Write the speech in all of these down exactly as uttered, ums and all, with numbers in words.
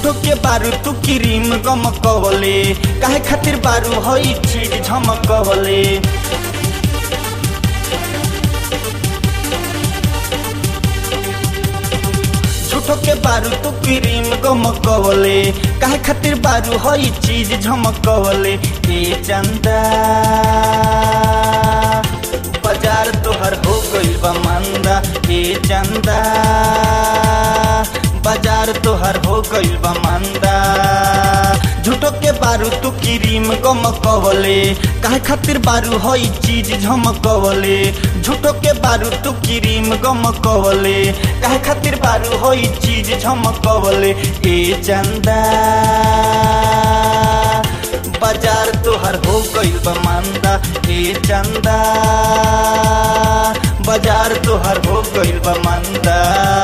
झूठो के बारू तू क्रीम गमकवले काहे खातिर बारू हई चीज झमकवले। झूठो के बारू तू क्रीम गमकवले काहे खातिर बारू हई चीज झमकवले। ए चंदा बाजार तोहर हो गइल बा मंदा। ए चंदा बाजार तोहर हो गइल बा मंदा। झूठो के बारू तू क्रीम गमकवले काहे खातिर बारू हई चीज झमकवले। झूठो के बारू तू क्रीम गमकवले काहे खातिर बारू हई चीज झमकवले। ए चंदा बाजार तोहर हो गइल बा मंदा। ए चंदा बाजार तोहर हो गइल बा मंदा।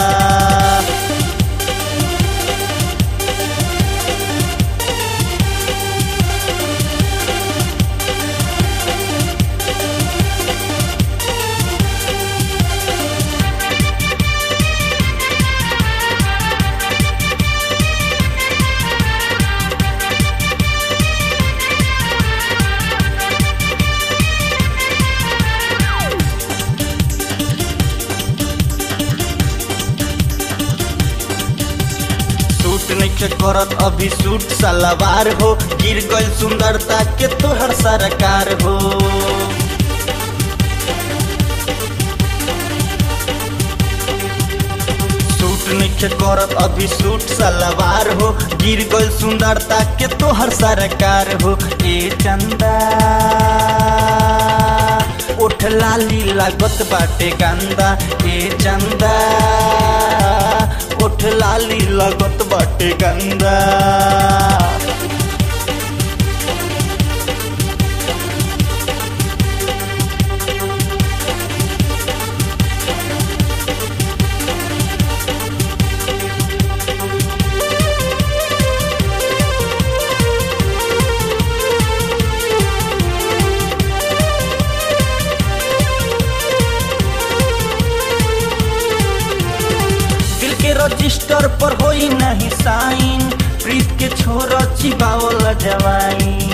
सूट नइखे करत अभी सूट सलवार हो गिर गइल सुंदरता के तोहर सरकार हो। सूट नइखे करत अभी सूट सलवार हो गिर गइल सुंदरता के तोहर सरकार हो। ए चंदा ओठ लाली लागत बाटे गंदा। ए चंदा ओठ लाली लागत बाटे गंदा। रजिस्टर पर होई नहीं साइन प्रीत के छोरा चिबावल जवाइन।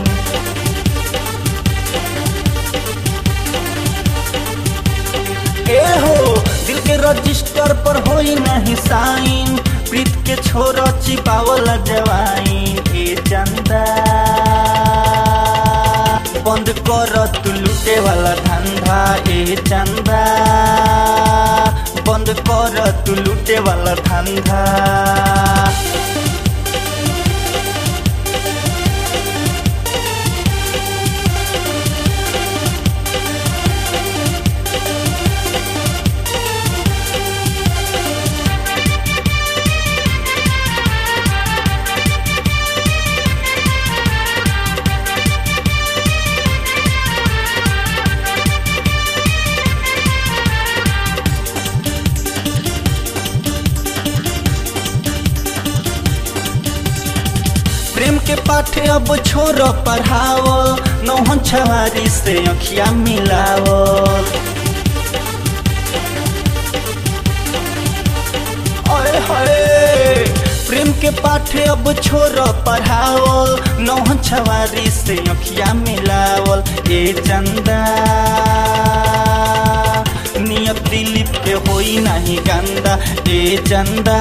ए हो दिल के रजिस्टर पर होई नहीं साइन प्रीत के छोरा चिबावल जवाइन। ए चंदा बंद कर तू लूटे वाला धंधा। ए चंदा बंद कर तू लूटे वाला धंधा। प्रेम के पाठे अब छोरो पढ़ाओ नौहन छवारी से अखिया मिलाओ। ओए होए प्रेम के पाठे अब छोरो पढ़ाओ नौहन छवारी से अखिया मिलाओ। ए चंदा नियत दिलीप के होई नहीं गंदा। ए चंदा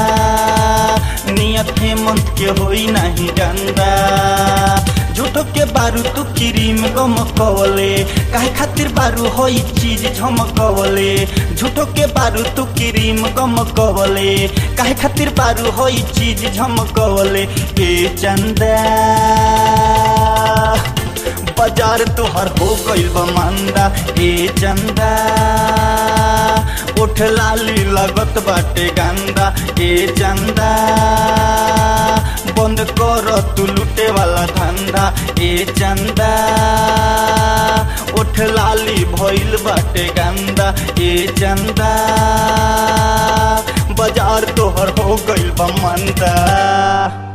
नियत हेमंत के होई नहीं गंदा। झूठो के बारू तू क्रीम गमकवले काहे खातिर बारू होई चीज झमकवले। झूठो के बारू तू क्रीम गमकवले काहे खातिर बारू होई चीज झमकवले। ए चंदा बाजार तोहर हो गइल बा मंदा। ए चंदा ओठ लाली लागत बाटे गंदा। ए चंदा बंद कर तू लूटे वाला धंधा। ए चंदा ओठ लाली भइल बाटे गंदा। ए चंदा बाजार तोहर हो गइल बा मंदा।